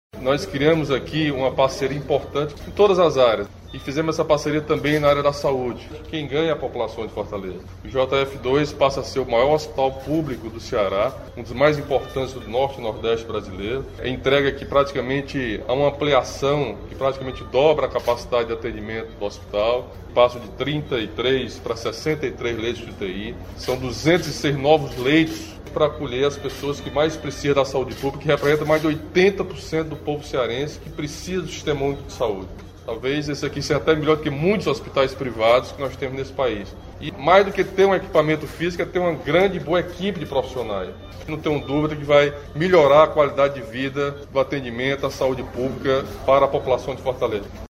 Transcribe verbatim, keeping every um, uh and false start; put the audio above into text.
Nós criamos aqui uma parceria importante em todas as áreas e fizemos essa parceria também na área da saúde. Quem ganha é a população de Fortaleza. O J F dois passa a ser o maior hospital público do Ceará, um dos mais importantes do norte e nordeste brasileiro. É entregue aqui praticamente a uma ampliação que praticamente dobra a capacidade de atendimento do hospital. Passa de trinta e três para sessenta e três leitos de U T I. São duzentos e seis novos leitos para acolher as pessoas que mais precisam da saúde pública, que representa mais de oitenta por cento do povo cearense que precisa do sistema único de saúde. Talvez esse aqui seja até melhor do que muitos hospitais privados que nós temos nesse país. E mais do que ter um equipamento físico, é ter uma grande e boa equipe de profissionais. Não tenho dúvida que vai melhorar a qualidade de vida do atendimento à saúde pública para a população de Fortaleza.